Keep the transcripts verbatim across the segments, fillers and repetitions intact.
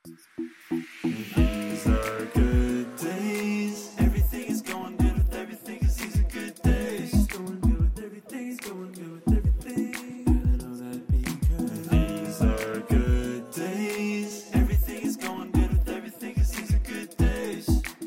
These are good days. Everything is going good with everything, 'cause these are good days. It's going good with everything, it's going good with everything. And I know that because these are good days. Everything is going good with everything, 'cause these are good days.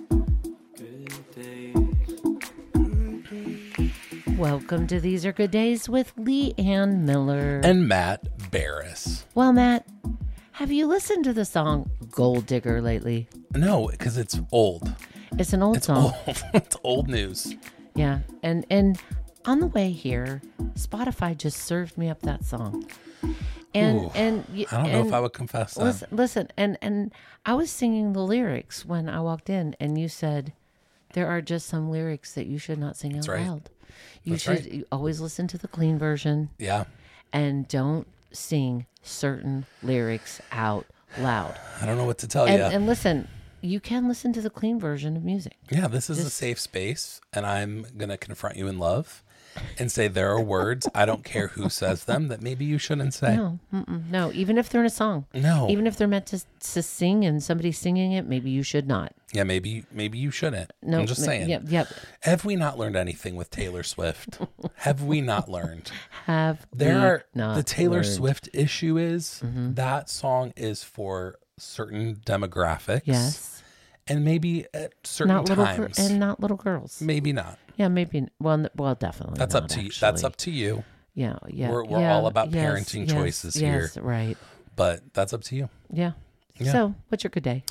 Good days. Good days. Welcome to These Are Good Days with Lee Ann Miller. And Matt Barris. Well, Matt, have you listened to the song Gold Digger lately? No, because it's old. It's an old It's song. old. It's old news. Yeah. And and on the way here, Spotify just served me up that song. And Ooh, and y- I don't know and if I would confess that. listen, listen, and and I was singing the lyrics when I walked in, and you said there are just some lyrics that you should not sing out right. loud. You That's should right. you always listen to the clean version Yeah. and don't sing certain lyrics out loud. I don't know what to tell And, you. and listen, you can listen to the clean version of music. Yeah, this is a Just- safe space, and I'm going to confront you in love and say there are words, I don't care who says them, that maybe you shouldn't say. No, mm-mm, no. Even if they're in a song, No. even if they're meant to to sing and somebody's singing it, maybe you should not. Yeah, maybe maybe you shouldn't. No, I'm just ma- saying. Yep, yep. Have we not learned anything with Taylor Swift? Have we not learned? Have There we are not the Taylor learned? Mm-hmm. Swift issue is that song is for certain demographics. Yes, And maybe at certain not little gir- times. and not little girls. maybe not. Yeah, maybe. Well, n- well, definitely. That's not, up to you. actually. That's up to you. Yeah, yeah. We're- we're yeah, all about yes, parenting yes, choices yes, here. right? But that's up to you. Yeah. Yeah. So, what's your good day?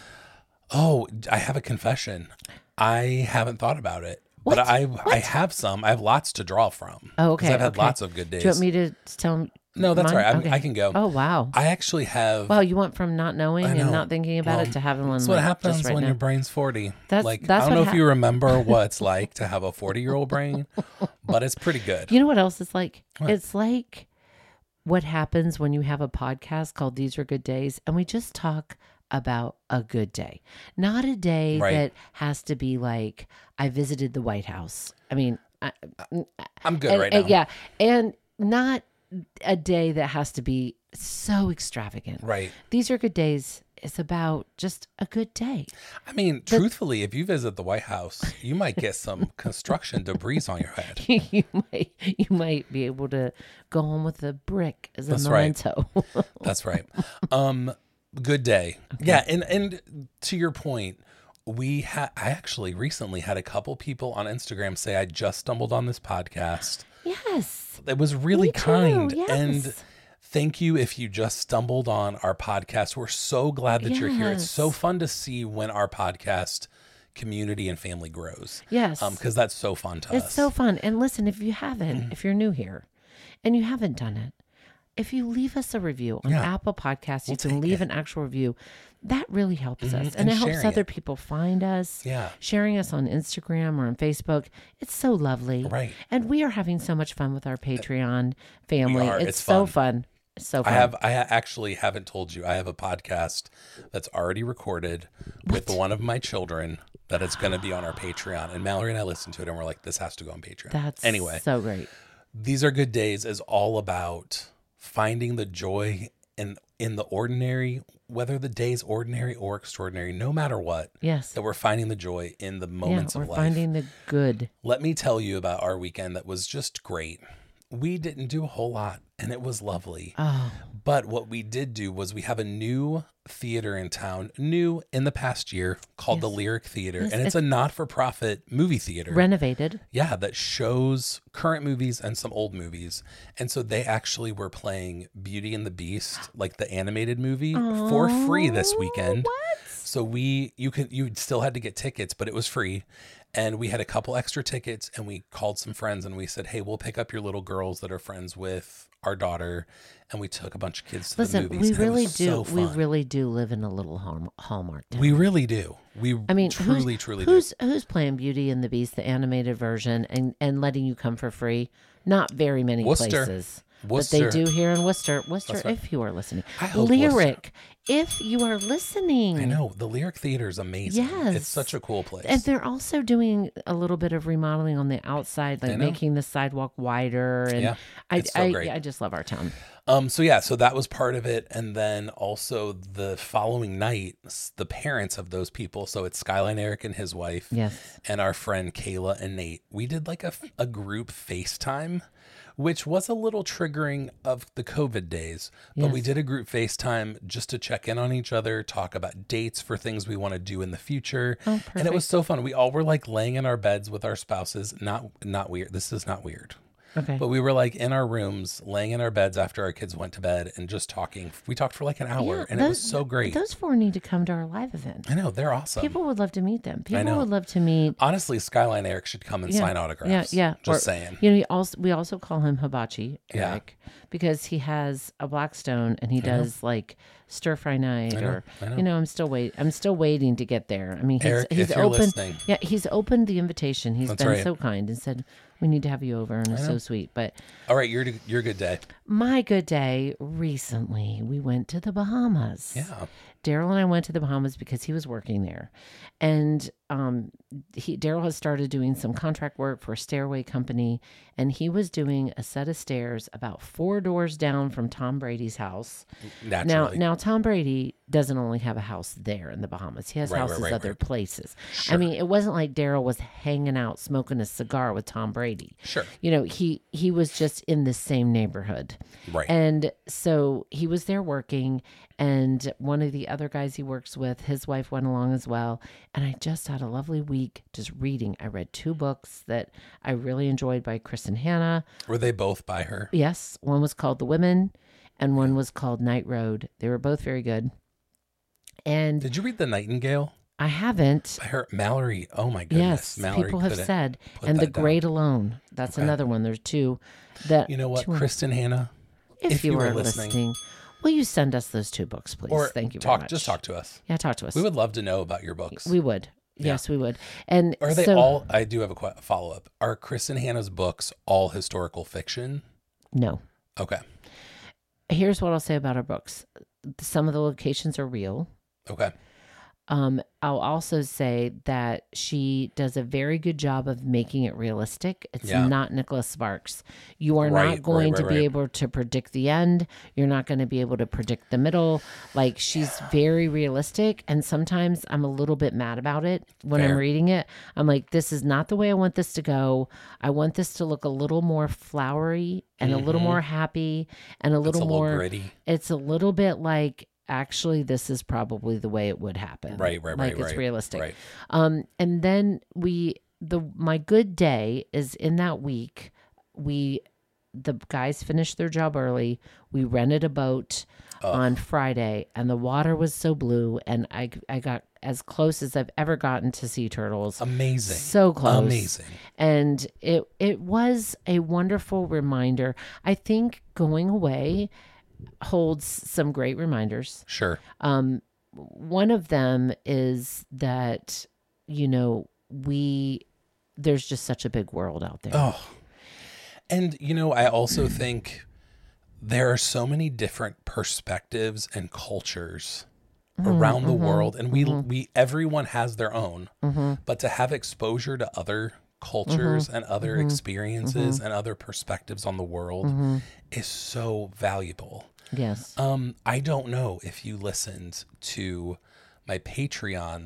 Oh, I have a confession. I haven't thought about it. But What? I I What? have some. I have lots to draw from. Oh, 'Cause okay. I've had okay. lots of good days. Do you want me to tell them? No, that's mine? all right. I'm- Okay. I can go. Oh, wow. I actually have. Wow, you went from not knowing I and know. not thinking about Well, it to having one. That's what like, happens just right when now. your brain's forty. That's- like that's I don't what know if you remember what it's like to have a forty-year-old brain, but it's pretty good. You know what else it's like? What? It's like what happens when you have a podcast called These Are Good Days, and we just talk about a good day, not a day Right. that has to be like I visited the White House. I mean, I, I'm good and- right and- now. yeah, and not a day that has to be so extravagant. Right. These Are Good Days. It's about just a good day. I mean, truthfully, if you visit the White House, you might get some construction debris on your head. you might you might be able to go home with a brick as a That's right. memento. That's right. Um, good day. Yeah, and and to your point, we had I actually recently had a couple people on Instagram say I just stumbled on this podcast. Yes. It was really Me too, kind. yes. And thank you if you just stumbled on our podcast. We're so glad that you're here. It's Yes. so fun to see when our podcast community and family grows. Yes. Um, because that's so fun to us. It's so fun. And listen, if you haven't, Mm-hmm. if you're new here and you haven't done it, if you leave us a review on Yeah. Apple Podcasts, you We'll can take leave it. an actual review. That really helps us. And, And it helps sharing other it. people find us. Yeah. Sharing us on Instagram or on Facebook. It's so lovely. Right. And we are having so much fun with our Patreon family. are. It's, It's so fun. fun. It's so I fun. have. I ha- actually haven't told you. I have a podcast that's already recorded with one of my children that is going to be on our Patreon. And Mallory and I listened to it, and we're like, "This has to go on Patreon." That's anyway. so great. These Are Good Days is all about finding the joy in in the ordinary, whether the day's ordinary or extraordinary. No matter what, Yes. that we're finding the joy in the Yeah, moments we're of life. finding the good. Let me tell you about our weekend that was just great. We didn't do a whole lot, and it was lovely. Oh, But what we did do was we have a new theater in town, new in the past year, called the Yes. Lyric Theater. Yes, and it's a not-for-profit movie theater. renovated. Yeah, that shows current movies and some old movies. And so they actually were playing Beauty and the Beast, like the animated movie, for free this weekend. What? So we you can you still had to get tickets, but it was free. And we had a couple extra tickets, and we called some friends and we said, "Hey, we'll pick up your little girls that are friends with our daughter." And we took a bunch of kids to Listen, the movies. we and it really was do. so we fun. really do live in a little hallm- Hallmark town. We really do. We I mean, truly, who's, truly who's who's playing Beauty and the Beast, the animated version, and and letting you come for free? Not very many Worcester. places. Worcester. But they do here in Worcester. Worcester, That's right. if you are listening. I hope Lyric, if you are listening. do. I know. The Lyric Theater is amazing. Yes. It's such a cool place. And they're also doing a little bit of remodeling on the outside, like I know. making the sidewalk wider. And Yeah, I, it's so I, great. I just love our town. Um, so yeah, so that was part of it. And then also the following night, s- the parents of those people, so it's Skyline Eric and his wife, Yes. and our friend Kayla and Nate, we did like a, f- a group FaceTime, which was a little triggering of the COVID days. But we Yes. did a group FaceTime just to check in on each other, talk about dates for things we want to do in the future. Oh, And it was perfect. so fun. We all were like laying in our beds with our spouses. Not not weird. This is not weird. Okay. But we were like in our rooms, laying in our beds after our kids went to bed and just talking. We talked for like an hour Yeah, and it was those- so great. Those four need to come to our live event. I know, they're awesome. People would love to meet them. People know. would love to meet. Honestly, Skyline Eric should come and Yeah, sign autographs. Yeah, yeah. Just Or, saying. You know, he also we also call him Hibachi Yeah. Eric because he has a Blackstone and he does like stir fry night I know, or I know. you know I'm still wait I'm still waiting to get there. I mean he's Eric, he's if you're open. listening. Yeah, he's opened the invitation. He's That's been right. so kind and said we need to have you over and it's so sweet. But All right, your your good day. my good day recently we went to the Bahamas. Yeah. Daryl and I went to the Bahamas because he was working there. And um, he Daryl has started doing some contract work for a stairway company. And he was doing a set of stairs about four doors down from Tom Brady's house. Now, Naturally. now Tom Brady doesn't only have a house there in the Bahamas. He has Right, right, houses right, other right. places. I Sure. mean, it wasn't like Daryl was hanging out smoking a cigar with Tom Brady. Sure. You know, he he was just in the same neighborhood. Right. And so he was there working, and one of the other guys he works with, his wife went along as well. And I just had a lovely week just reading. I read two books that I really enjoyed by Kristen Hanna. Were they both by her? Yes, one was called The Women, and one was called Night Road. They were both very good. And Did you read The Nightingale? I haven't. By her, Mallory. Oh my goodness. Yes, Mallory people have couldn't said. put And The that down. Great Alone. That's Okay. another one. There's two. That You know what, two- Kristen Hanna? If, if you, you were are listening- listening, will you send us those two books, please? Or Thank you very talk, much. just talk to us. Yeah, talk to us. We would love to know about your books. We would. Yes, we would. And Are they so, all? I do have a que- follow up. Are Kristen Hanna's books all historical fiction? No. Okay. Here's what I'll say about our books. Some of the locations are real. Okay. Um, I'll also say that she does a very good job of making it realistic. It's Yeah. not Nicholas Sparks. You are Right, not going right, to right, be right. able to predict the end. You're not going to be able to predict the middle. Like she's very realistic. And sometimes I'm a little bit mad about it when I'm Fair. reading it. I'm like, this is not the way I want this to go. I want this to look a little more flowery and a little more happy and a Mm-hmm. It's little a little more gritty. It's a little bit like actually this is probably the way it would happen. Right, right, like right, it's right, realistic. right. Um and then we the my good day is in that week we the guys finished their job early. We rented a boat on Friday and the water was so blue and I I got as close as I've ever gotten to sea turtles. Amazing. So close. Amazing. And it it was a wonderful reminder. I think going away holds some great reminders. Sure. Um, one of them is that, you know, we, there's just such a big world out there. Oh. And, you know, I also think there are so many different perspectives and cultures around the world. And we, we, everyone has their own, but to have exposure to other cultures and other experiences and other perspectives on the world is so valuable. Yes. Um, I don't know if you listened to my Patreon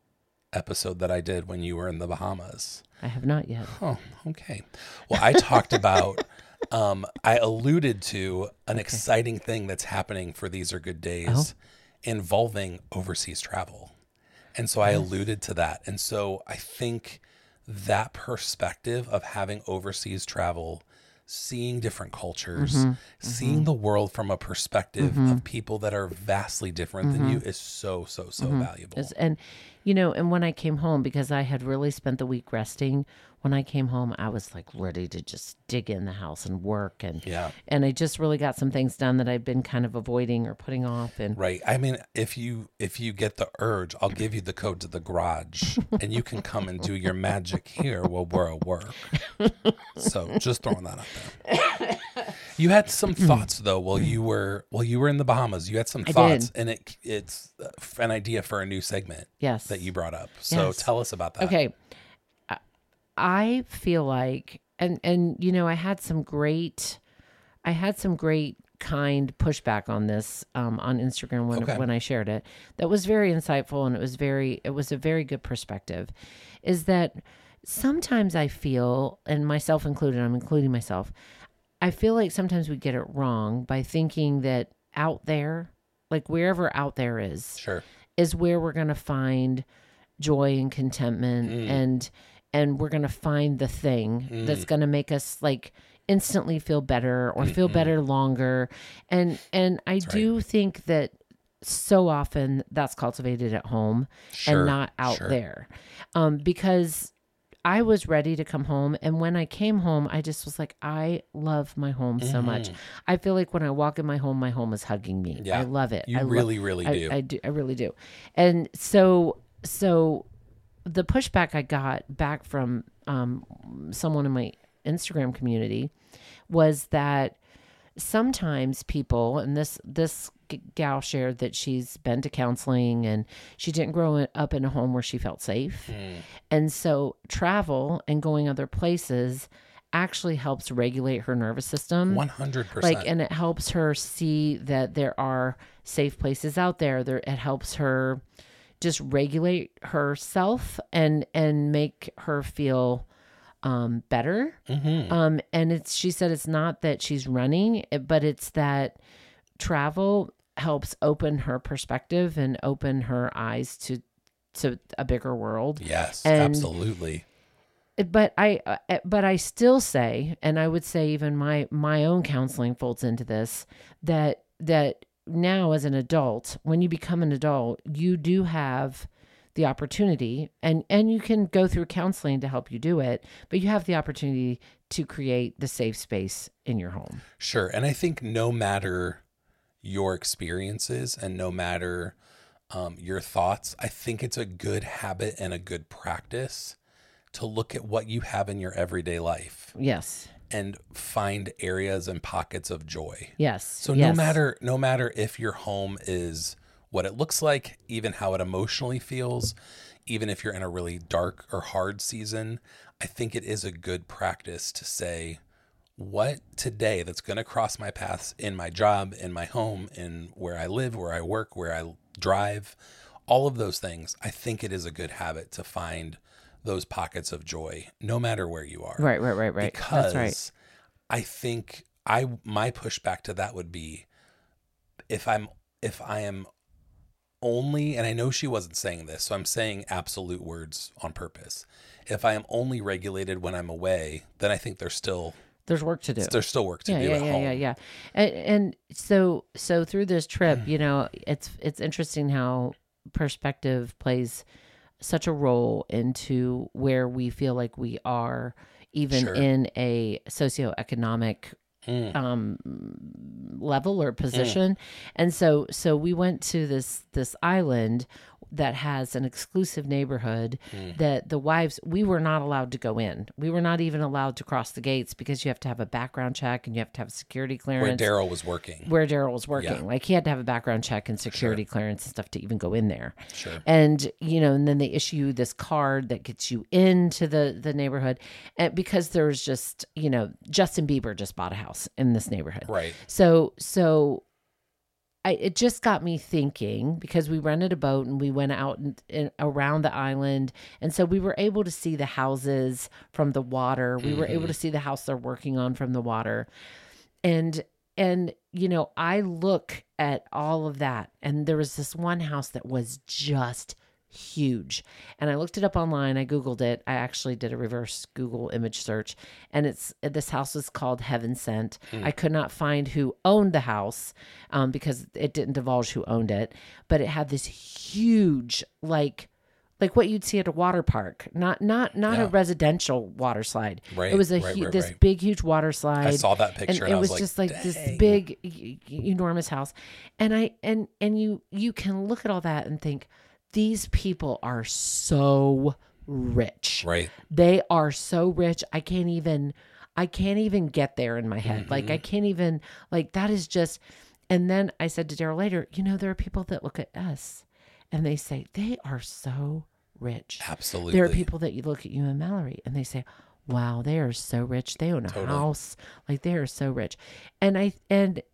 episode that I did when you were in the Bahamas. I have not yet. Oh, okay. Well, I talked about, um, I alluded to an exciting thing that's happening for These Are Good Days involving overseas travel. And so I alluded to that. And so I think that perspective of having overseas travel, seeing different cultures, seeing the world from a perspective of people that are vastly different than you is so, so, so valuable. It's- And, you know, and when I came home, because I had really spent the week resting, when I came home, I was like ready to just dig in the house and work. And, Yeah. and I just really got some things done that I'd been kind of avoiding or putting off. And Right. I mean, if you if you get the urge, I'll give you the code to the garage and you can come and do your magic here while we're at work. So just throwing that out there. You had some thoughts though while you were while you were in the Bahamas. You had some I thoughts did. and it it's uh, an idea for a new segment yes. that you brought up. So Yes. tell us about that. Okay. I- I feel like, and, and, you know, I had some great, I had some great kind pushback on this um, on Instagram when Okay. when I shared it. That was very insightful, and it was very it was a very good perspective. Is that sometimes I feel, and myself included, I'm including myself. I feel like sometimes we get it wrong by thinking that out there, like wherever out there is, Sure. is where we're going to find joy and contentment Mm. and and we're going to find the thing Mm. that's going to make us like instantly feel better or feel Mm-mm. better longer. And and I That's do think that so often that's cultivated at home Sure. and not out Sure. there. Um, because I was ready to come home. And when I came home, I just was like, I love my home so much. Mhm. I feel like when I walk in my home, my home is hugging me. Yeah. I love it. You I lo- really, really I, do. I do. I really do. And so, so the pushback I got back from um, someone in my Instagram community was that sometimes people, and this this g- gal shared that she's been to counseling and she didn't grow up in a home where she felt safe, Mm. and so travel and going other places actually helps regulate her nervous system. one hundred percent. Like, and it helps her see that there are safe places out there. There, it helps her just regulate herself and and make her feel um, better. Mhm. Um, and it's she said it's not that she's running, it- but it's that travel helps open her perspective and open her eyes to to a bigger world. Yes, and- absolutely. But I, uh, but I still say, and I would say even my my own counseling folds into this, that that now as an adult, when you become an adult, you do have the opportunity, and and you can go through counseling to help you do it, but you have the opportunity to create the safe space in your home. Sure. And I think no matter your experiences and no matter um, your thoughts, I think it's a good habit and a good practice to look at what you have in your everyday life Yes, and find areas and pockets of joy. yes. So yes. no matter no matter if your home is what it looks like, even how it emotionally feels, even if you're in a really dark or hard season, I think it is a good practice to say, what today that's going to cross my paths in my job, in my home, in where I live, where I work, where I drive, all of those things. I think it is a good habit to find those pockets of joy, no matter where you are. Right, right, right, right. Because That's right. I think I my pushback to that would be if I'm if I am only, and I know she wasn't saying this, so I'm saying absolute words on purpose. If I am only regulated when I'm away, then I think there's still There's work to do. there's still work to yeah, do yeah, at yeah, home. yeah, yeah. And, and so, so through this trip, you know, it's it's interesting how perspective plays such a role into where we feel like we are, even Sure. in a socioeconomic Mm. um level or position. And so so we went to this this island that has an exclusive neighborhood Mm. that the wives, we were not allowed to go in. We were not even allowed to cross the gates because you have to have a background check and you have to have a security Where clearance. Daryl was working. Where Daryl was working. Yeah. Like he had to have a background check and security clearance and stuff to even go in there. Sure. And, you know, and then they issue you this card that gets you into the, the neighborhood. And because there's just, you know, Justin Bieber just bought a house in this neighborhood. Right. So, so I, it just got me thinking because we rented a boat and we went out and, and around the island. And so we were able to see the houses from the water. We were able to see the house they're working on from the water. And, and, you know, I look at all of that and there was this one house that was just huge. And I looked it up online. I Googled it. I actually did a reverse Google image search and it's, this house was called Heaven Sent. I could not find who owned the house um, because it didn't divulge who owned it, but it had this huge, like, like what you'd see at a water park, not, not, not a Yeah. residential water slide. Right, It was a right, hu- right, this right. big, huge water slide. I saw that And picture and, it I was, was, like, just like this "Dang." big, e- e- enormous house. And I, and, and you, you can look at all that and think, these people are so rich. Right. They are so rich. I can't even, I can't even get there in my head. Like I Mm-hmm. can't even, like that is just, and then I said to Daryl later, you know, there are people that look at us and they say, they are so rich. Absolutely. There are people that you look at you and Mallory and they say, wow, they are so rich. They own a Totally. house. Like they are so rich. And I, and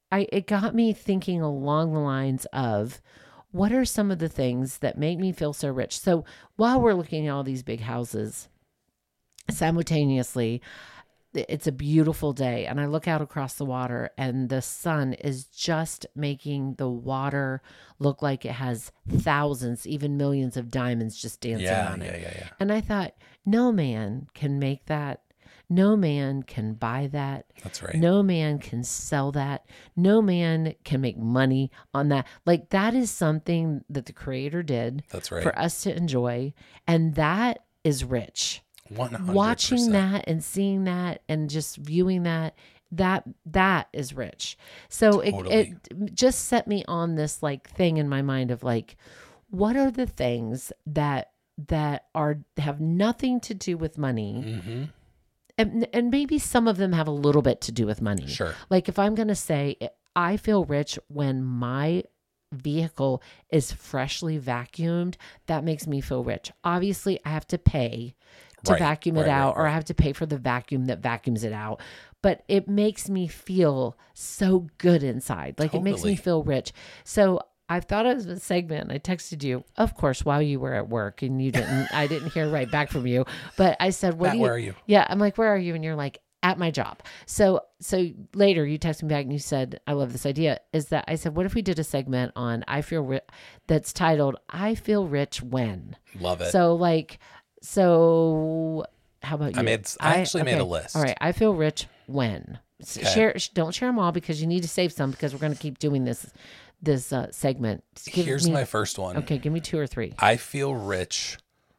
I it got me thinking along the lines of what are some of the things that make me feel so rich? So while we're looking at all these big houses, simultaneously, it's a beautiful day, and I look out across the water, and the sun is just making the water look like it has thousands, even millions of diamonds just dancing Yeah, on yeah, it. yeah, yeah. And I thought, no man can make that. No man can buy that. That's right. No man can sell that. No man can make money on that. Like, that is something that the Creator did That's right. for us to enjoy. And that is rich. one hundred percent. Watching that and seeing that and just viewing that, that that is rich. So Totally. it, it just set me on this like thing in my mind of like, what are the things that that are have nothing to do with money? Mm-hmm. And, and maybe some of them have a little bit to do with money. Sure. Like if I'm going to say, I feel rich when my vehicle is freshly vacuumed, that makes me feel rich. Obviously, I have to pay to Right, vacuum it right, out, right, or right. I have to pay for the vacuum that vacuums it out. But it makes me feel so good inside. Like it makes me Totally. feel rich. So I thought it was a segment. I texted you, of course, while you were at work, and you didn't. I didn't hear right back from you. But I said, "What Matt, do you?" where are you? Yeah, I'm like, "Where are you?" And you're like, "At my job." So, so later you texted me back and you said, "I love this idea." Is that I said, "What if we did a segment on I feel ri- that's titled I feel rich when?" Love it. So, like, so how about you? I made- I actually made a okay. list. All right, I feel rich when. S- Okay. Share, sh- don't share them all because you need to save some because we're going to keep doing this this uh, segment. Give Here's me- my first one. Okay, give me two or three. I feel rich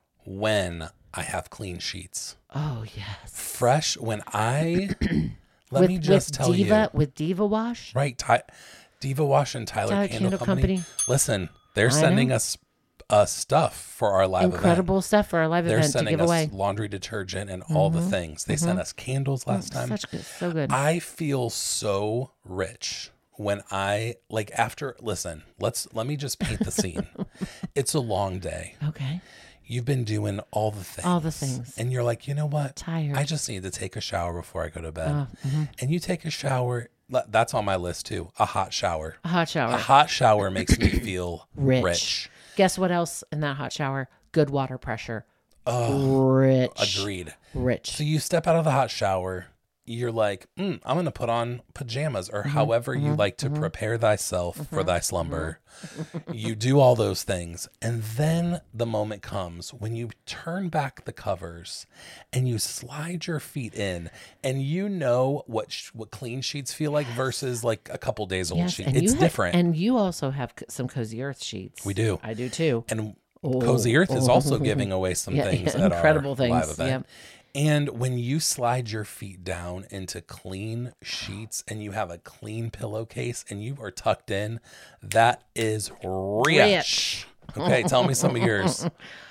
when I have clean sheets. Oh yes. Fresh when I let with, me just with tell Diva, you. with Diva Wash. Right, Ty, Diva Wash and Tyler, Tyler Candle, Candle Company. Company. Listen, they're I sending know. us uh, stuff for our live event. Incredible stuff for our live They're event to sending give us away. laundry detergent and all the things. They sent us candles last time. Such good, so good. I feel so rich when I like after listen, let's let me just paint the scene. It's a long day. Okay. You've been doing all the things. All the things. And you're like, you know what? Tired. I just need to take a shower before I go to bed. Uh, mhm. And you take a shower. le- That's on my list too. A hot shower. A hot shower. A hot shower makes me feel Rich. rich. Guess what else in that hot shower? Good water pressure. Oh, Rich. agreed. Rich. So you step out of the hot shower. You're like, mm, I'm going to put on pajamas or however you like to prepare thyself for thy slumber. You do all those things. And then the moment comes when you turn back the covers and you slide your feet in and you know what sh- what clean sheets feel like versus like a couple days old Yes, sheet. and It's you ha- different. and you also have c- some Cozy Earth sheets. We do. I do too. And Oh, Cozy Earth is also oh. giving away some Yeah, things yeah, at incredible our things, live event. yep. And when you slide your feet down into clean sheets and you have a clean pillowcase and you are tucked in, that is rich. Rich. Okay, tell me some of yours.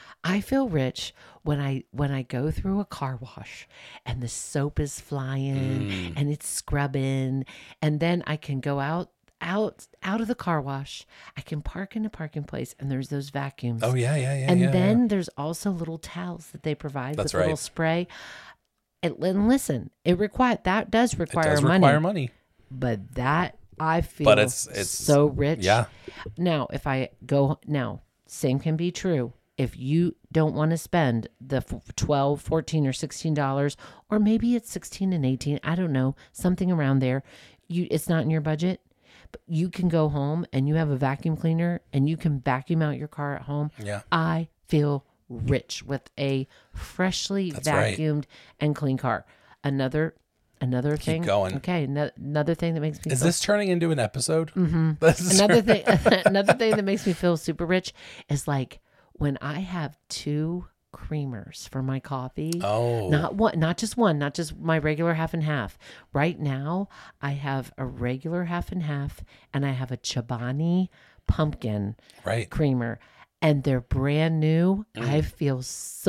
I feel rich when I when I go through a car wash and the soap is flying Mm. and it's scrubbing, and then I can go out out out of the car wash. I can park in a parking place and there's those vacuums. Oh yeah, yeah, yeah. and yeah, then yeah. there's also little towels that they provide That's with little right. spray. And, and listen, it require that does it require does money, require money. but that I feel But it's- it's- so rich. Yeah. Now, if I go now, same can be true. If you don't want to spend the f- twelve, fourteen or sixteen dollars, or maybe it's sixteen and eighteen, I don't know, something around there, you it's not in your budget, but you can go home and you have a vacuum cleaner and you can vacuum out your car at home. Yeah. I feel rich with a freshly That's right. vacuumed and clean car. Another another thing. going. Okay, no, another thing that makes me Is feel this turning into an episode? Mm-hmm. This is another thing another thing that makes me feel super rich is like when I have two creamers for my coffee. Oh. Not one, not just one, not just my regular half and half. Right now, I have a regular half and half and I have a Chobani pumpkin Right. creamer, and they're brand new. Mm. I feel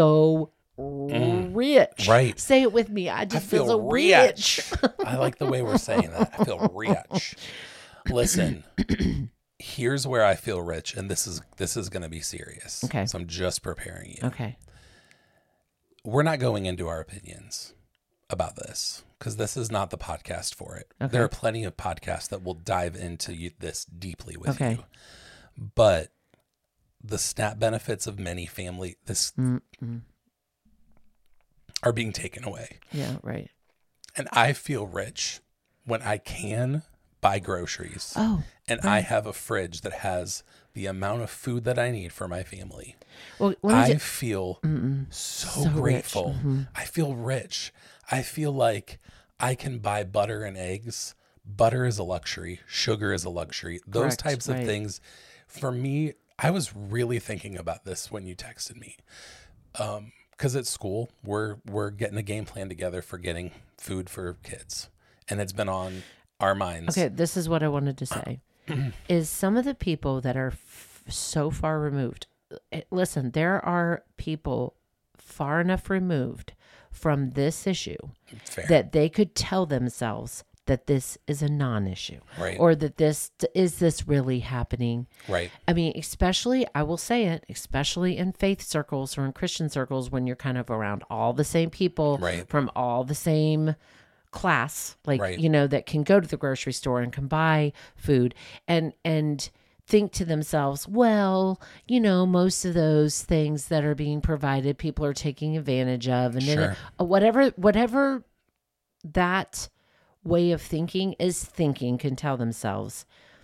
so rich. Right. Say it with me. I I just feel feel, so rich. rich. I like the way we're saying that. I feel rich. Listen, here's where I feel rich, and this is this is going to be serious. Okay. So I'm just preparing you. Okay. We're not going into our opinions about this because this is not the podcast for it. Okay. There are plenty of podcasts that will dive into you, this deeply with Okay. you. But the SNAP benefits of many family this Mm-mm. are being taken away. Yeah, right. And I feel rich when I can buy groceries. Oh, and I have a fridge that has the amount of food that I need for my family. well, let me I ju- feel so, So rich. grateful. Mhm. I feel rich. I feel like I can buy butter and eggs. Butter is a luxury. Sugar is a luxury. Those Correct, types of right. things. For me, I was really thinking about this when you texted me. Um, because at school, we're we're getting a game plan together for getting food for kids. And it's been on our minds. Okay, this is what I wanted to say. Is some of the people that are f- so far removed. eh, Listen, there are people far enough removed from this issue Fair. that they could tell themselves that this is a non-issue, Right. or that this is this really happening. Right. I mean, especially, I will say it, especially in faith circles or in Christian circles, when you're kind of around all the same people Right. from all the same class, like, Right. you know, that can go to the grocery store and can buy food and, and think to themselves, well, you know, most of those things that are being provided, people are taking advantage of. And then Sure. uh, whatever, whatever that way of thinking is thinking can tell themselves,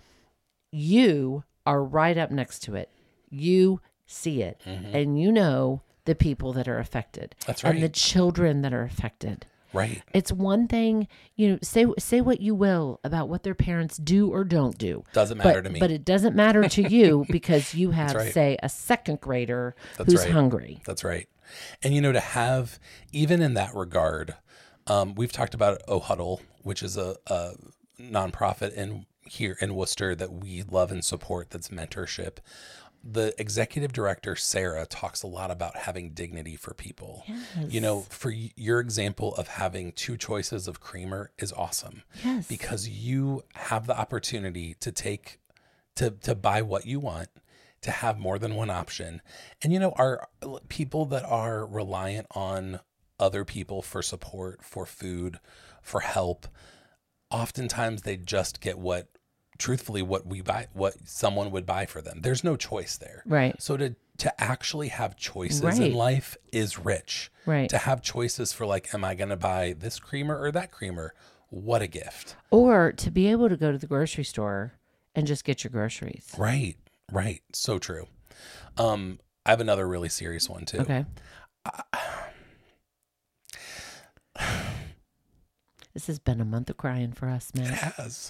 you are right up next to it. You see it, and you know the people that are affected. That's And the right. children that are affected. Right. It's one thing, you know, say say what you will about what their parents do or don't do. Doesn't matter but, to me. But it doesn't matter to you because you have, right. say, a second grader That's who's right. hungry. That's right. And, you know, to have, even in that regard, um, we've talked about Oh Huddle, which is a, a nonprofit in here in Worcester that we love and support. That's mentorship. The executive director, Sarah, talks a lot about having dignity for people. You know, for y- your example of having two choices of creamer is awesome. Yes. Because you have the opportunity to take, to, to buy what you want, to have more than one option. And, you know, our people that are reliant on other people for support, for food, for help, oftentimes they just get what, truthfully, what we buy, what someone would buy for them. There's no choice there. Right. So to, to actually have choices Right. in life is rich. Right. To have choices for like, am I going to buy this creamer or that creamer? What a gift. Or to be able to go to the grocery store and just get your groceries. Right. Right. So true. Um, I have another really serious one too. Okay. This has been a month of crying for us, It man. has.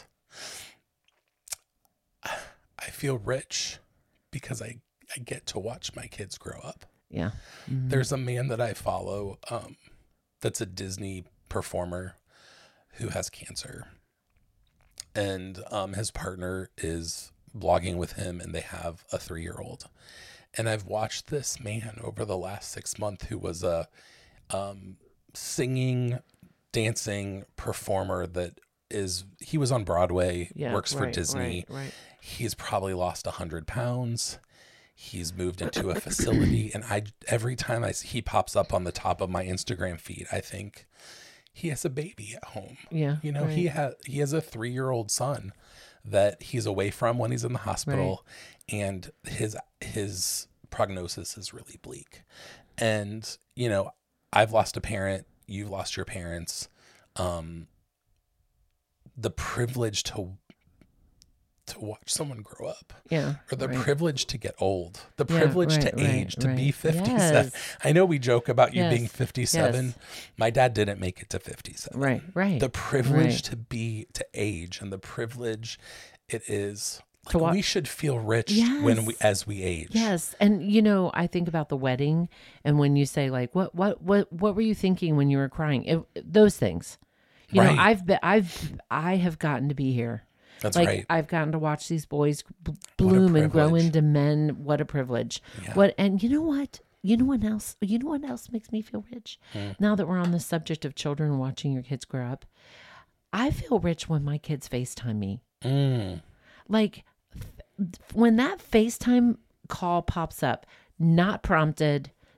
I feel rich because I, I get to watch my kids grow up. Yeah. Mhm. There's a man that I follow um, that's a Disney performer who has cancer. And um, his partner is blogging with him, and they have a three-year-old. And I've watched this man over the last six months who was a um, singing, dancing performer that is, he was on Broadway, Yeah, works for right, Disney. Right, right. He's probably lost one hundred pounds. He's moved into a facility. And I, every time I see, he pops up on the top of my Instagram feed, I think he has a baby at home. Yeah. You know, right. he has, he has a three-year-old son that he's away from when he's in the hospital, and his, his prognosis is really bleak. And, you know, I've lost a parent, you've lost your parents. Um, the privilege to to watch someone grow up, Yeah. or the right. privilege to get old, the Yeah, privilege right, to right, age, to be right. fifty-seven. Yes. I know we joke about you Yes, being fifty-seven. yes. My dad didn't make it to fifty-seven. Right, right. The privilege right. to be, to age, and the privilege it is. Like, To wa- we should feel rich when we, Yes. as we age. Yes, and you know, I think about the wedding, and when you say like, "What, what, what, what were you thinking when you were crying?" It, those things, you Right. know, I've been, I've, I have gotten to be here. That's like right. I've gotten to watch these boys b- bloom and grow privilege. into men. What a privilege! Yeah. What, and you know what? You know what else? You know what else makes me feel rich? Hmm. Now that we're on the subject of children and watching your kids grow up, I feel rich when my kids FaceTime me. Mm. Like f- when that FaceTime call pops up, not prompted,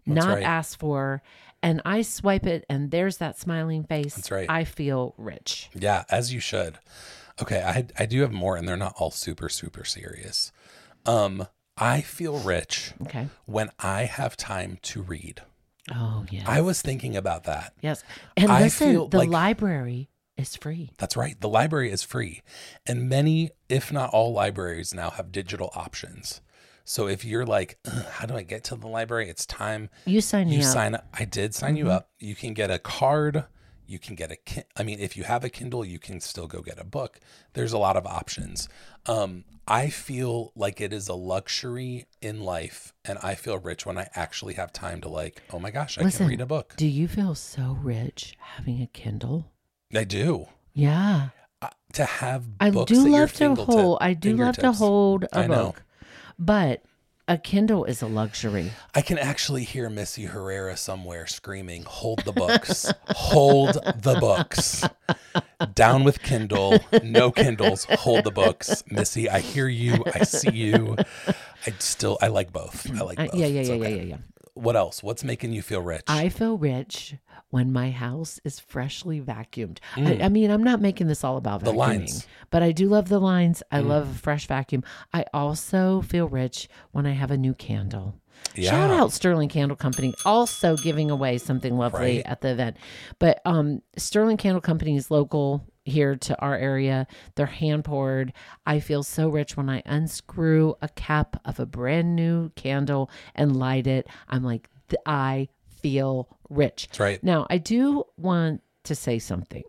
not right. asked for, and I swipe it and there's that smiling face. That's right. I feel rich. Yeah, as you should. Okay, I I do have more, and they're not all super, super serious. Um, I feel rich Okay. when I have time to read. Oh, yes. I was thinking about that. Yes. And I listen, feel the like- library is free. That's right. The library is free. And many, if not all libraries now have digital options. So if you're like, "Ugh, how do I get to the library? It's time. You sign me You up. sign up. I did sign you up. You can get a card. You can get a, Ki- I mean, if you have a Kindle, you can still go get a book. There's a lot of options. Um, I feel like it is a luxury in life. And I feel rich when I actually have time to like, oh my gosh, I Listen, can read a book. Do you feel so rich having a Kindle? I do. Yeah. Uh, to have I books do at your love to fingertip- hold. I do love to fingertips. hold a I know. book, but a Kindle is a luxury. I can actually hear Missy Herrera somewhere screaming, hold the books, hold the books. Down with Kindle, no Kindles, hold the books. Missy, I hear you. I see you. I still, I like both. I like I- both. yeah, yeah, It's yeah, okay. yeah, yeah, yeah. What else? What's making you feel rich? I feel rich when my house is freshly vacuumed. Mm. I, I mean, I'm not making this all about vacuuming, The lines. but I do love the lines. I Mm. love a fresh vacuum. I also feel rich when I have a new candle. Yeah. Shout out Sterling Candle Company, also giving away something lovely Right. at the event. But um, Sterling Candle Company is local here to our area. They're hand poured. I feel so rich when I unscrew a cap of a brand new candle and light it. I'm like, th- I feel rich. That's right. Now, I do want to say something.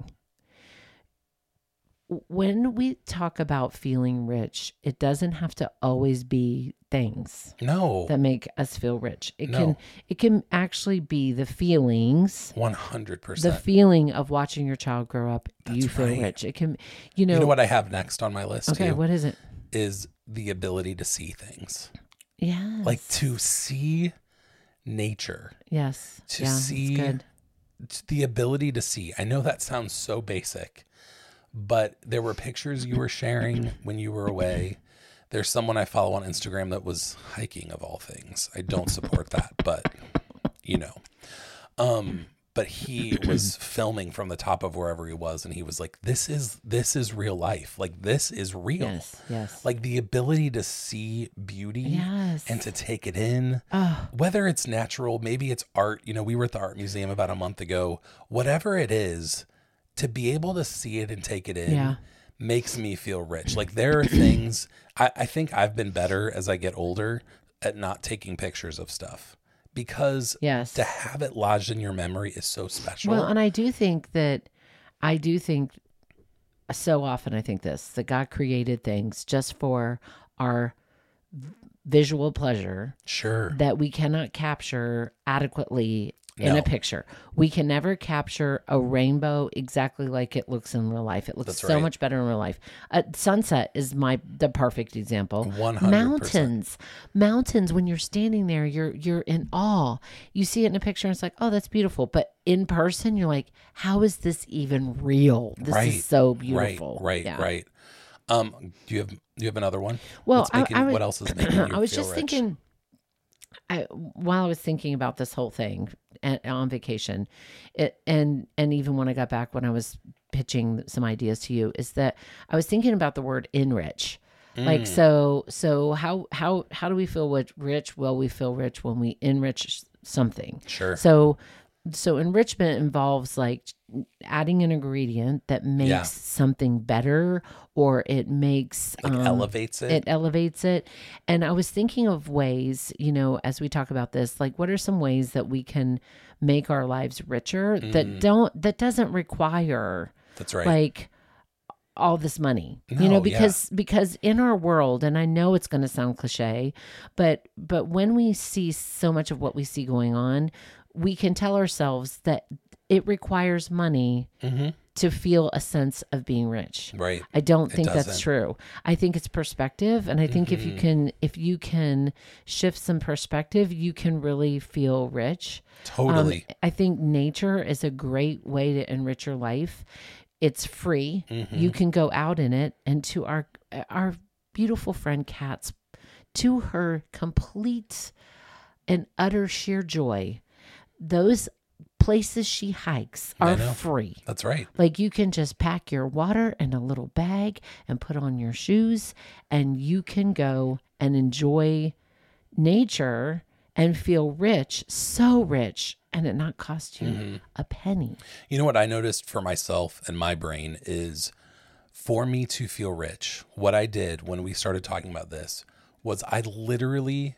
When we talk about feeling rich, it doesn't have to always be things No, that make us feel rich. It No. can it can actually be the feelings, one hundred the percent. feeling of watching your child grow up. you That's feel right. rich. It can, you know. You know what I have next on my list Okay, too? what is it? Is the ability to see things. Yes. Like to see nature. yes. to yeah, see- it's good. T- the ability to see. I know that sounds so basic, but there were pictures you were sharing when you were away. There's someone I follow on Instagram that was hiking of all things. I don't support that, but you know. Um, but he was filming from the top of wherever he was, and he was like, This is this is real life. Like this is real. Yes. Yes. Like the ability to see beauty yes. and to take it in. oh, Whether it's natural, maybe it's art. You know, we were at the art museum about a month ago. Whatever it is, to be able to see it and take it in Yeah. makes me feel rich. Like there are things, I, I think I've been better as I get older at not taking pictures of stuff because yes. to have it lodged in your memory is so special. Well, and I do think that, I do think so often I think this, that God created things just for our v- visual pleasure sure. that we cannot capture adequately in No. a picture. We can never capture a rainbow exactly like it looks in real life. It looks That's so right. much better in real life. A sunset is my the perfect example. one hundred percent. Mountains, mountains. When you're standing there, you're you're in awe. You see it in a picture, and it's like, oh, that's beautiful. But in person, you're like, how is this even real? This Right. is so beautiful. Right, right, Yeah. right. Um, do you have do you have another one? Well, What's I- making, I was- what else is making you I was feel just rich? thinking, I while I was thinking about this whole thing at, on vacation, it, and and even when I got back, when I was pitching some ideas to you, is that I was thinking about the word enrich. Like Mm. so, so how how how do we feel wi- rich? Well, we feel rich when we enrich something. Sure. So, so enrichment involves like adding an ingredient that makes Yeah. something better, or it makes Like um, elevates it. it elevates it. And I was thinking of ways, you know, as we talk about this, like what are some ways that we can make our lives richer that Mm. don't that doesn't require That's right. like all this money, you No, know, yeah. because because in our world, and I know it's going to sound cliche, but but when we see so much of what we see going on, we can tell ourselves that it requires money hmm to feel a sense of being rich. Right. I don't It think that's doesn't. true. I think it's perspective, and I think if you Mhm. can if you can shift some perspective, you can really feel rich. Totally. Um, I think nature is a great way to enrich your life. It's free. Mhm. You can go out in it, and to our our beautiful friend Kat's, to her complete and utter sheer joy. Those places she hikes I are know. free. That's right. Like you can just pack your water in a little bag and put on your shoes, and you can go and enjoy nature and feel rich, so rich, and it not cost you Mm-hmm. a penny. You know what I noticed for myself and my brain is for me to feel rich, what I did when we started talking about this was I literally,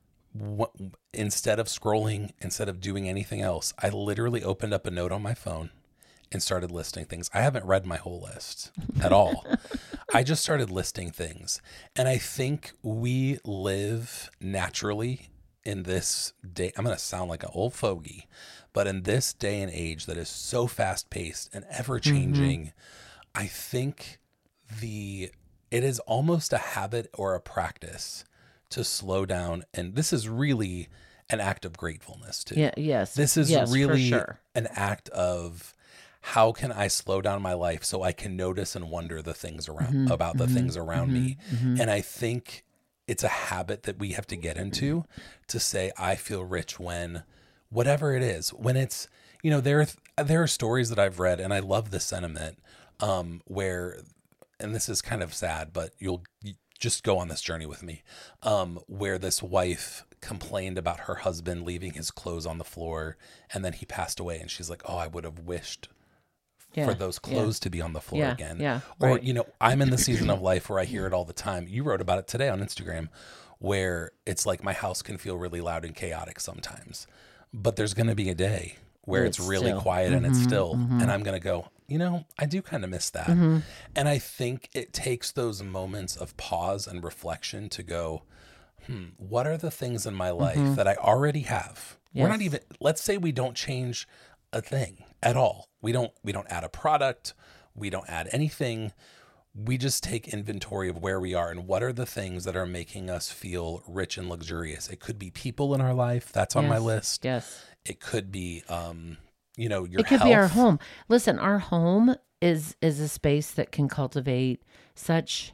w- instead of scrolling, instead of doing anything else, I literally opened up a note on my phone and started listing things. I haven't read my whole list at all. I just started listing things. And I think we live naturally in this day. I'm going to sound like an old fogey, but in this day and age that is so fast paced and ever changing, mm-hmm. I think the it is almost a habit or a practice to slow down. And this is really an act of gratefulness too. Yeah. Yes. This is yes, really for sure. an act of how can I slow down my life so I can notice and wonder the things around Mm-hmm, about the mm-hmm, things around mm-hmm, me. Mm-hmm. And I think it's a habit that we have to get into to say, I feel rich when whatever it is, when it's, you know, there, there are stories that I've read and I love the sentiment um, where, and this is kind of sad, but you'll you just go on this journey with me, um, where this wife complained about her husband leaving his clothes on the floor and then he passed away. And she's like, oh, I would have wished Yeah, for those clothes yeah. to be on the floor Yeah, again. yeah, Or, right. you know, I'm in the season of life where I hear it all the time. You wrote about it today on Instagram where it's like my house can feel really loud and chaotic sometimes, but there's going to be a day where it's, It's really still. quiet and it's Mhm, still, mhm. and I'm going to go, you know, I do kind of miss that. Mhm. And I think it takes those moments of pause and reflection to go, hmm, what are the things in my life that I already have? We're not Yes. even, let's say we don't change a thing at all. We don't, we don't add a product. We don't add anything. We just take inventory of where we are and what are the things that are making us feel rich and luxurious. It could be people in our life. That's on my Yes, list. Yes. It could be, um, you know, your It could health. be our home. Listen, our home is is a space that can cultivate such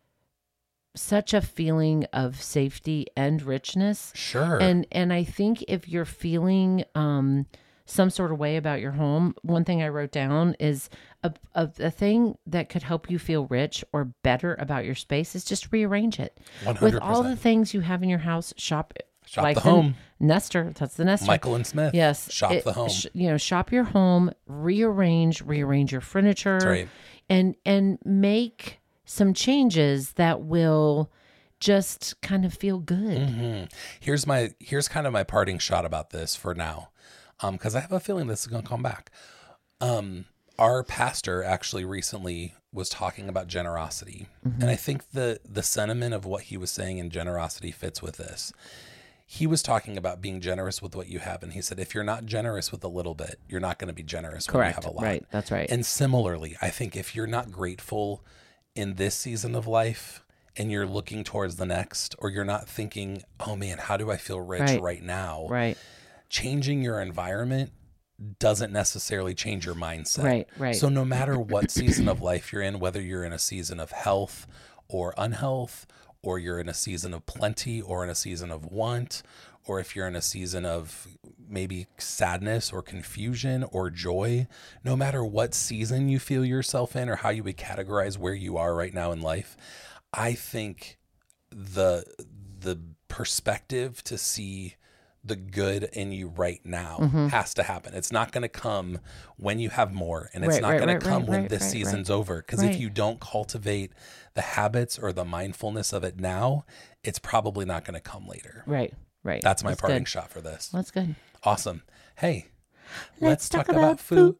such a feeling of safety and richness. Sure. And and I think if you're feeling um some sort of way about your home, one thing I wrote down is a, a, a thing that could help you feel rich or better about your space is just rearrange it. one hundred With percent. all the things you have in your house, shop Shop like the home. Nester. That's the Nester. Michael and Smith. Yes. Shop it- the home. sh- you know, shop your home, rearrange, rearrange your furniture, That's right. and and make some changes that will just kind of feel good. hmm Here's my here's kind of my parting shot about this for now, um, because I have a feeling this is going to come back. Um, our pastor actually recently was talking about generosity, Mm-hmm. and I think the the sentiment of what he was saying in generosity fits with this. He was talking about being generous with what you have, and he said, if you're not generous with a little bit, you're not going to be generous when you Correct. have a lot. Right. That's right. And similarly, I think if you're not grateful in this season of life and you're looking towards the next, or you're not thinking, oh man, how do I feel rich right, Right. now? right. Changing your environment doesn't necessarily change your mindset. Right. Right. So no matter what season of life you're in, whether you're in a season of health or unhealth, or you're in a season of plenty or in a season of want, or if you're in a season of maybe sadness or confusion or joy, no matter what season you feel yourself in or how you would categorize where you are right now in life, I think the the perspective to see the good in you right now Mm-hmm. has to happen. It's not going to come when you have more, and it's Right, not right, going right, to come right, when right, this right, season's right. over. Because Right. if you don't cultivate the habits or the mindfulness of it now, it's probably not going to come later. Right. Right. That's my parting good. shot for this. That's good. Awesome. Hey, Let's talk about food.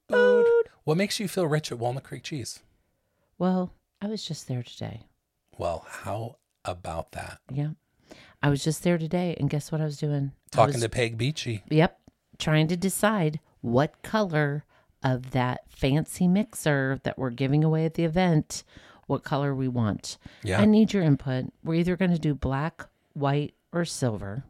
What makes you feel rich at Walnut Creek Cheese? Well, I was just there today. Well, how about that? Yeah. I was just there today, and guess what I was doing? I Talking was- to Peg Beachy. Yep. Trying to decide what color of that fancy mixer that we're giving away at the event, what color we want. Yeah. I need your input. We're either going to do black, white, or silver.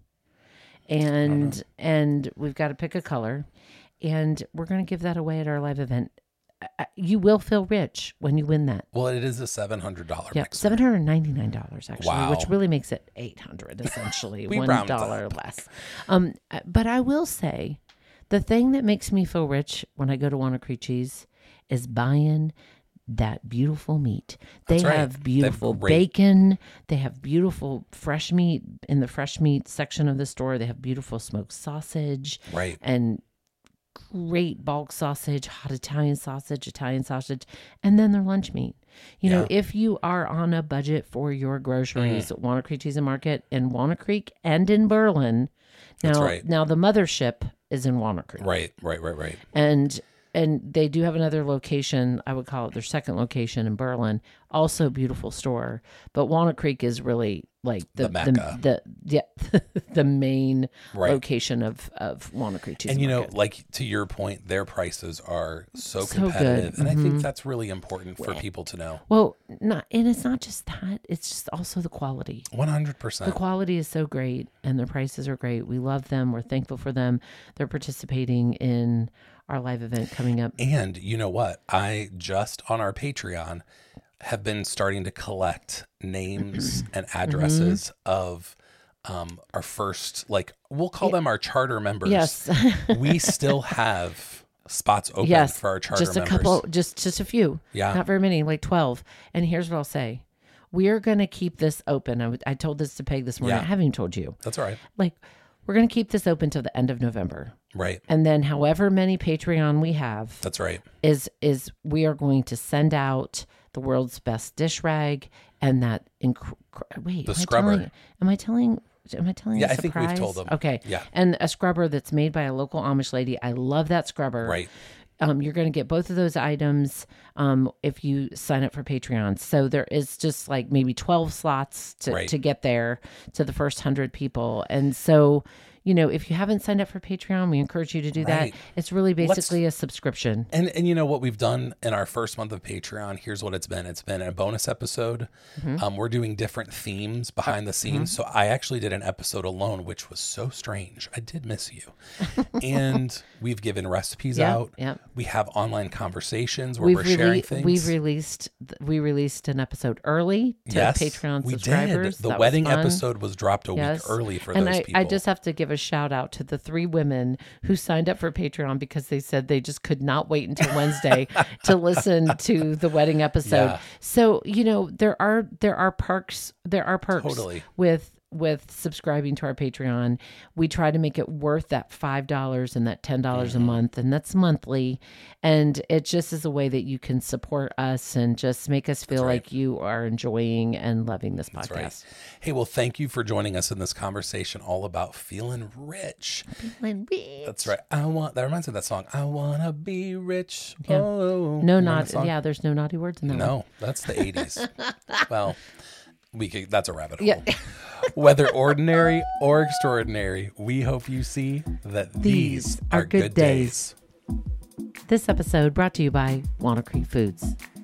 And and we've got to pick a color. And we're going to give that away at our live event uh, you will feel rich when you win that. Well, it is a seven hundred dollars Yeah, mixer. seven hundred ninety-nine dollars actually, Wow. which really makes it eight hundred essentially, We one rounded dollar up. less. Um, but I will say, the thing that makes me feel rich when I go to Wanakrichi's is buying that beautiful meat. They That's right. They have have beautiful great- bacon. They have beautiful fresh meat in the fresh meat section of the store. They have beautiful smoked sausage Right. and great bulk sausage, hot Italian sausage, Italian sausage, and then their lunch meat. You know, Yeah. if you are on a budget for your groceries, Mm. Walnut Creek Cheese and Market in Walnut Creek and in Berlin. Now, That's right. now the mothership is in Walnut Creek. Right, right, right, right. And and they do have another location, I would call it their second location in Berlin, also a beautiful store. But Walnut Creek is really like the The Mecca. the, the yeah the main Right. location of of Walnut Creek Cheese And you know, Market. like to your point, their prices are so, So good. competitive. And I think Mhm. that's really important for people to know. Well, not and it's not just that; it's just also the quality. one hundred The percent. quality is so great, and their prices are great. We love them. We're thankful for them. They're participating in our live event coming up. And you know what? I just on our Patreon have been starting to collect names and addresses of um, our first, like, we'll call them our charter members. Yes, We still have spots open yes. for our charter just a members. couple, just just a few. Yeah. not very many, like twelve. And here's what I'll say: we are going to keep this open. I, w- I told this to Peg this morning. Yeah. I haven't even told you. That's all right. Like, we're going to keep this open till the end of November, Right. and then however many Patreon we have. That's right. is is we are going to send out the world's best dish rag and that inc- wait The am I scrubber. telling, am I telling am I telling Yeah, a I think we've surprise? told them. Okay. Yeah. And a scrubber that's made by a local Amish lady. I love that scrubber. Right. Um, you're going to get both of those items um, if you sign up for Patreon. So there is just like maybe twelve slots to, Right. to get there to the first one hundred people. And so, you know, if you haven't signed up for Patreon, we encourage you to do Right. that. It's really basically a subscription. And and you know what we've done in our first month of Patreon? Here's what it's been. It's been a bonus episode. Mm-hmm. Um, we're doing different themes behind the scenes. So I actually did an episode alone, which was so strange. I did miss you. And we've given recipes Yeah, out. yeah. We have online conversations where we're sharing rele- things. We've released we released an episode early to yes, Patreon we subscribers. did. The That was wedding fun. episode was dropped a Yes. week early for and those I, people. I just have to give a shout out to the three women who signed up for Patreon because they said they just could not wait until Wednesday to listen to the wedding episode. Yeah. So, you know, there are there are perks there are perks Totally. with with subscribing to our Patreon. We try to make it worth that five dollars and that ten dollars Mm-hmm. a month, and that's monthly. And it just is a way that you can support us and just make us feel right. like you are enjoying and loving this podcast. That's right. Hey, well, thank you for joining us in this conversation all about feeling rich. That's right. I want that reminds me of that song. I wanna be rich. Yeah. Oh, No Remember naughty. that song? Yeah, there's no naughty words in that one. No, that's the eighties. Well, we could, that's a rabbit hole. Yeah. Whether ordinary or extraordinary, we hope you see that these, These are good days. This episode brought to you by Walnut Creek Foods.